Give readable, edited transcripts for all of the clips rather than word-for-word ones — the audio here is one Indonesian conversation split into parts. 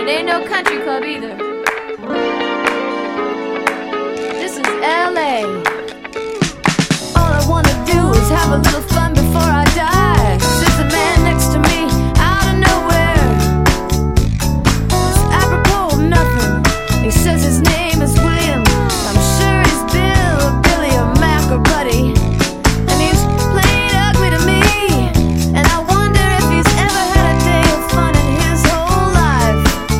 It ain't no country club either. This is LA. All I wanna do is have a little fun before I die. There's a man next to me out of nowhere. It's apropos of nothing. He says his name is William. I'm sure he's Bill or Billy or Mac or Buddy. And he's plain ugly to me. And I wonder if he's ever had a day of fun in his whole life.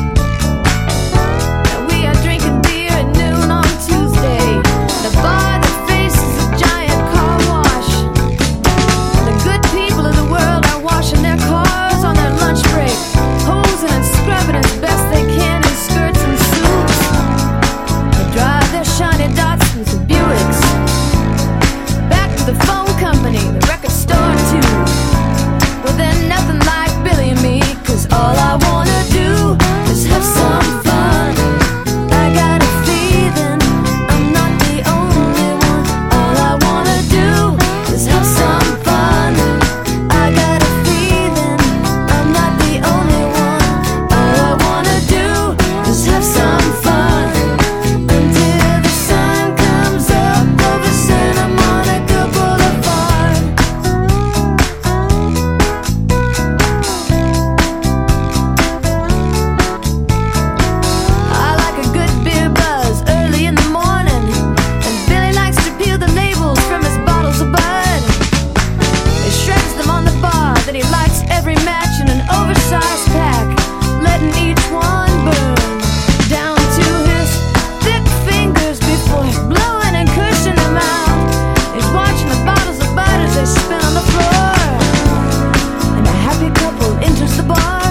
And we are drinking beer at noon on Tuesday. The bar that faces a giant car wash. The good people of the world are washing their cars on their lunch break, hosing and scrubbing as best they can in skirts and suits. They drive their shiny Datsuns and Buicks back to the phone company, the record store too. Well, they're nothing like Billy and me, 'cause all I wanna do is have some fun. I got a feeling I'm not the only one. All I wanna do is have some fun. I got a feeling I'm not the only one. All I wanna do is have some fun until the sun comes up over Santa Monica Boulevard. I like a good beer buzz early in the morning, and Billy likes to peel the labels from his bottles of Bud. He shreds them on the bar, then he lights every match in an oversized pack, letting each one burn down to his thick fingers before blowing and cursing them out. He's watching the bottles of Bud as they spin on the floor, and a happy couple enters the bar,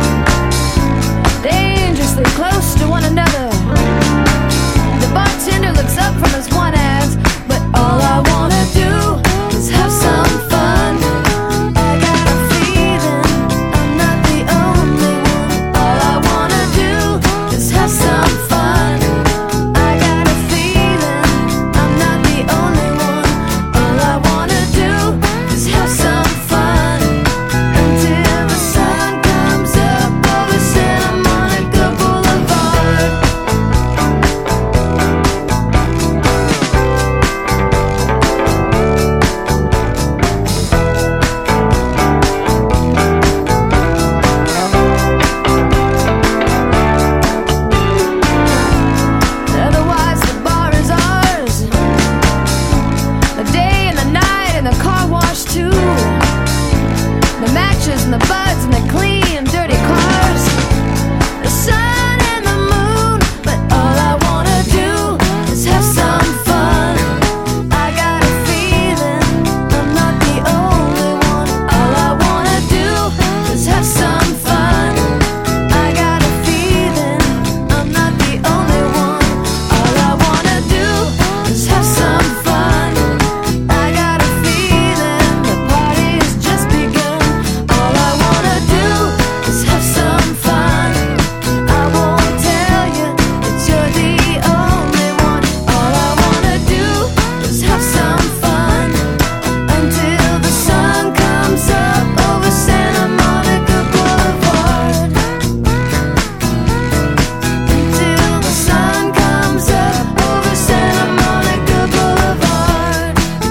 dangerously close to one another. The bartender looks up from his one ass, but all I wanna do is have some fun. I got a feeling I'm not the only one. All I wanna do is have some fun. I got a feeling I'm not the only one. All I wanna do is have some fun until the sun comes up over Santa Monica Boulevard. Otherwise the bar is ours, the day and the night and the car wash too. The matches and the buds and the clean dirty cars, the sun and the moon, but all I wanna do is have some fun. I got a feeling I'm not the only one. All I wanna do is have some fun. I got a feeling I'm not the only one. All I wanna do is have some fun. I got a feeling the party has just begun. All I wanna do is have some fun. I won't tell you that you're the only one. All I wanna do is have some fun until the sun comes up over Santa Monica Boulevard. Until the sun comes up over Santa Monica Boulevard.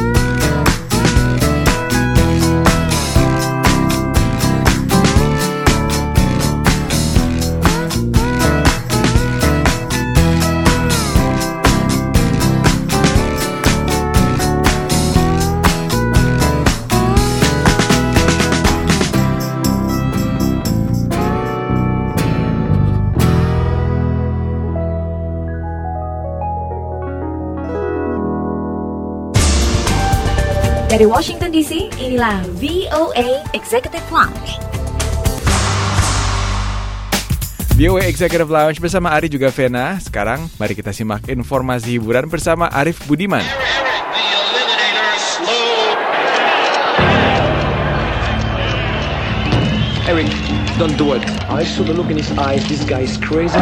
Dari Washington DC, inilah VOA Executive Lounge. VOA Executive Lounge bersama Ari juga Vena. Sekarang mari kita simak informasi hiburan bersama Arif Budiman. Eric, don't do it. I saw the look in his eyes. This guy is crazy.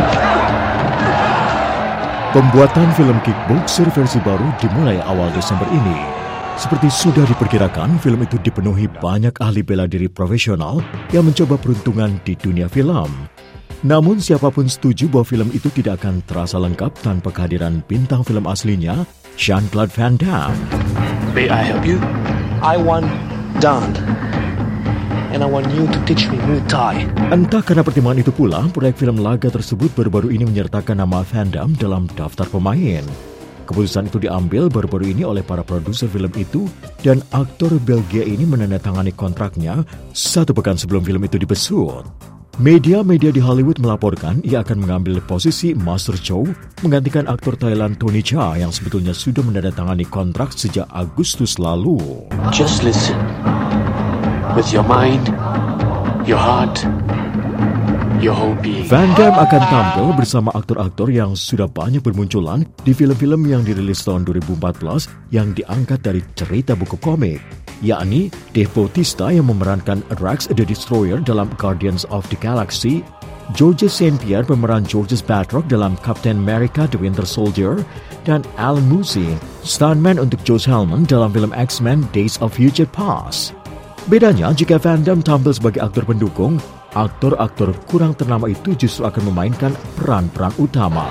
Pembuatan film Kickboxer versi baru dimulai awal Desember ini. Seperti sudah diperkirakan, film itu dipenuhi banyak ahli bela diri profesional yang mencoba peruntungan di dunia film. Namun siapapun setuju bahwa film itu tidak akan terasa lengkap tanpa kehadiran bintang film aslinya, Jean-Claude Van Damme. May I help you? I want Dan. And I want you to teach me Muay Thai. Entah karena pertimbangan itu pula, proyek film laga tersebut baru-baru ini menyertakan nama Van Damme dalam daftar pemain. Keputusan itu diambil baru-baru ini oleh para produser film itu, dan aktor Belgia ini menandatangani kontraknya 1 pekan sebelum film itu dibesut. Media-media di Hollywood melaporkan ia akan mengambil posisi Master Chow, menggantikan aktor Thailand Tony Jaa yang sebetulnya sudah menandatangani kontrak sejak Agustus lalu. Just listen. With your mind, your heart, your whole being. Van Damme akan tampil bersama aktor-aktor yang sudah banyak bermunculan di film-film yang dirilis tahun 2014 yang diangkat dari cerita buku komik, yakni Dave Bautista yang memerankan Drax the Destroyer dalam Guardians of the Galaxy, Georges St. Pierre pemeran Georges Batroc dalam Captain America The Winter Soldier, dan Alan Musi, stuntman untuk Josh Helman dalam film X-Men Days of Future Past. Bedanya, jika Van Damme tampil sebagai aktor pendukung, aktor-aktor kurang ternama itu justru akan memainkan peran-peran utama.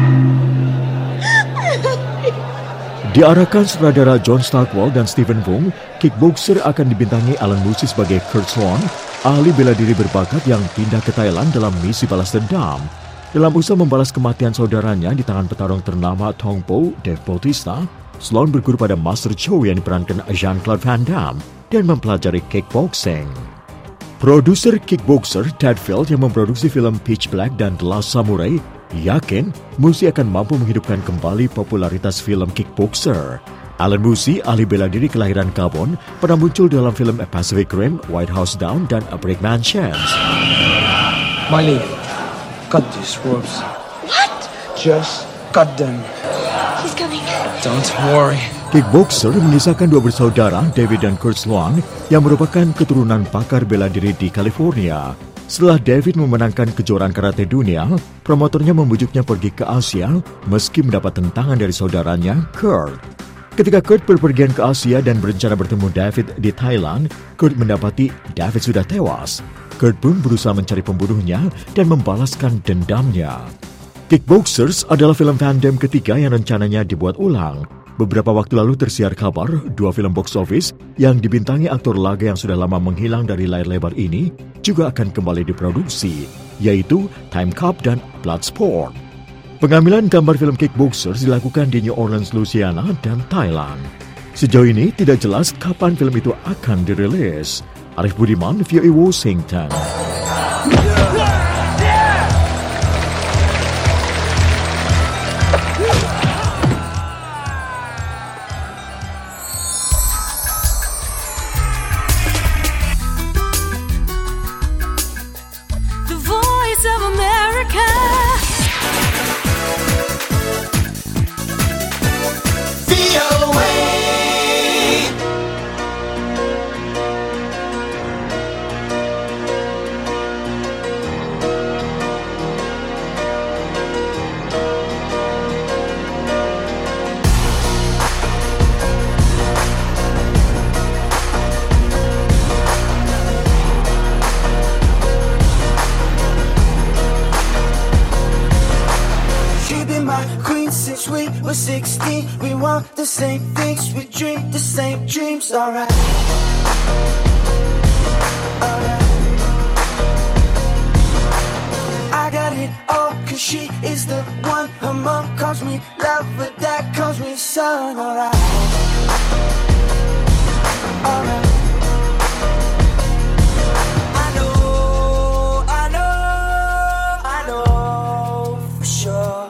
Diarahkan sutradara John Stockwell dan Stephen Wong, Kickboxer akan dibintangi Alan Musi sebagai Kurt Swan, ahli bela diri berbakat yang pindah ke Thailand dalam misi balas dendam. Dalam usaha membalas kematian saudaranya di tangan petarung ternama Tong Po, Dave Bautista, Sloan berguru pada Master Chow yang diperankan Jean-Claude Van Damme dan mempelajari kickboxing. Produser Kickboxer Ted Field yang memproduksi film Pitch Black dan The Last Samurai yakin Musi akan mampu menghidupkan kembali popularitas film Kickboxer. Alan Musi, ahli bela diri kelahiran Gabon, pernah muncul dalam film A Pacific Rim, White House Down, dan A Brick Mansions. Miley, cut these ropes. What? Just cut them. He's coming. Don't worry. Kickboxer mengisahkan dua bersaudara, David dan Kurt Sloan, yang merupakan keturunan pakar bela diri di California. Setelah David memenangkan kejuaraan karate dunia, promotornya membujuknya pergi ke Asia meski mendapat tentangan dari saudaranya, Kurt. Ketika Kurt berpergian ke Asia dan berencana bertemu David di Thailand, Kurt mendapati David sudah tewas. Kurt pun berusaha mencari pembunuhnya dan membalaskan dendamnya. Kickboxers adalah film Van Damme ketiga yang rencananya dibuat ulang. Beberapa waktu lalu tersiar kabar, 2 film box office yang dibintangi aktor laga yang sudah lama menghilang dari layar lebar ini juga akan kembali diproduksi, yaitu Time Cop dan Bloodsport. Pengambilan gambar film Kickboxers dilakukan di New Orleans, Louisiana, dan Thailand. Sejauh ini tidak jelas kapan film itu akan dirilis. Arif Budiman, VOA Washington. Since we were 16, we want the same things, we dream the same dreams, alright. I got it all, cause she is the one. Her mom calls me love, but dad calls me son, alright. Alright. I know for sure.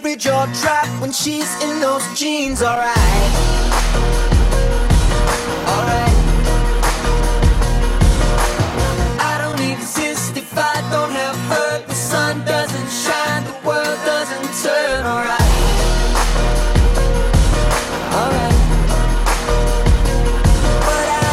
every jaw drop when she's in those jeans. Alright, alright. I don't exist if I don't have her. The sun doesn't shine, the world doesn't turn. Alright, alright. But I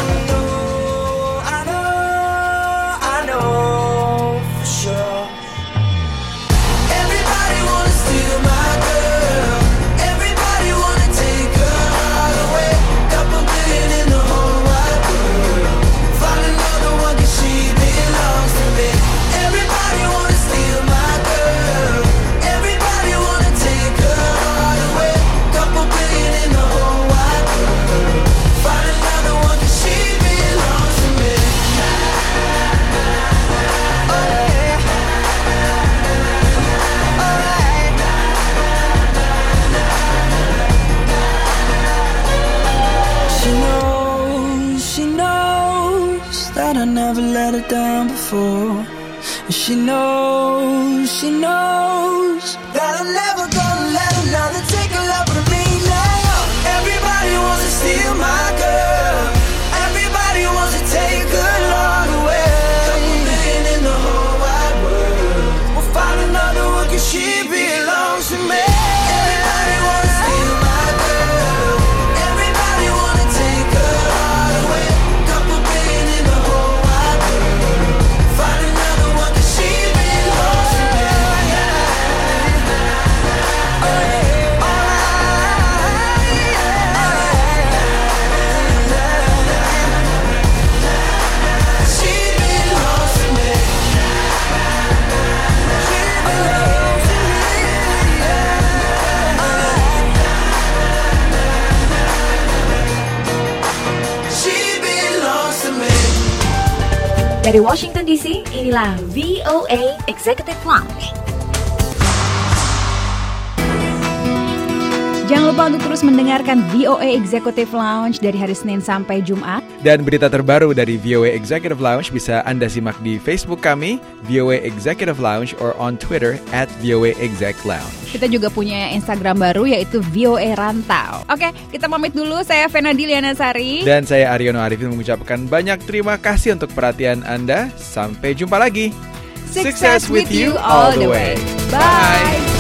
know for sure. Everybody wanna steal my girl. Everybody wanna take her heart away. Couple billion in the whole wide world. Find another one 'cause she belongs to me. Everybody wanna steal my girl. Everybody wanna take her heart away. Couple billion in the whole wide world. Find another one 'cause she belongs to me. Oh yeah. Alright. She knows that I never let her down before. She knows that I'm never gonna let another take a love from me now. Everybody wants to steal my girl. Everybody wants to take her love away. Couple million in the whole wide world. We'll find another one 'cause she belongs to me. Everybody wants to steal my girl. Everybody wanna take her heart away. Couple billion in the whole wide world. Find another one 'cause she belongs to me. She belongs to me. She belongs to me. Dari Washington DC, inilah VOA Executive Lounge. Jangan lupa untuk terus mendengarkan VOA Executive Lounge dari hari Senin sampai Jumat. Dan berita terbaru dari VOA Executive Lounge bisa Anda simak di Facebook kami, VOA Executive Lounge, or on Twitter @VOA Exec Lounge. Kita juga punya Instagram baru yaitu VOA Rantau. Oke, kita pamit dulu. Saya Vena Dilianasari. Dan saya Aryono Arifin mengucapkan banyak terima kasih untuk perhatian Anda. Sampai jumpa lagi. Success with you all the way. Bye.